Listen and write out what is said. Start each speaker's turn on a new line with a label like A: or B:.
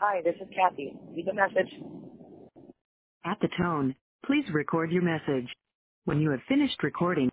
A: Hi, this is Kathy. Leave a message.
B: At the tone, please record your message. When you have finished recording,